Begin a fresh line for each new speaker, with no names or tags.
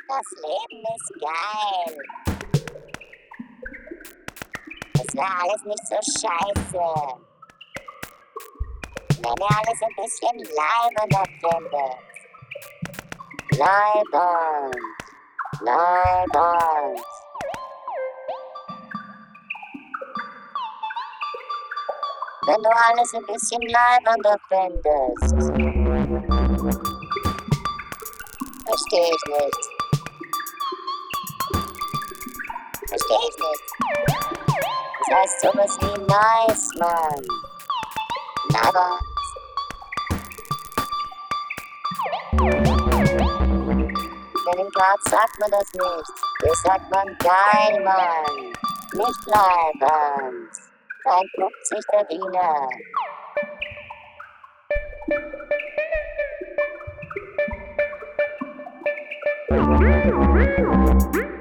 Das Leben ist geil. Es wäre alles nicht so scheiße, wenn ihr alles ein bisschen leibender findet. Leibend. Leibend. Wenn du alles ein bisschen leibender findest. Versteh ich nicht. Versteh ich nicht. Das heißt sowas wie nice, Mann. Leibend. Denn in Graz sagt man das nicht. Hier sagt man geil, Mann. Nicht leibend. Da entpuppt sich der Wiener.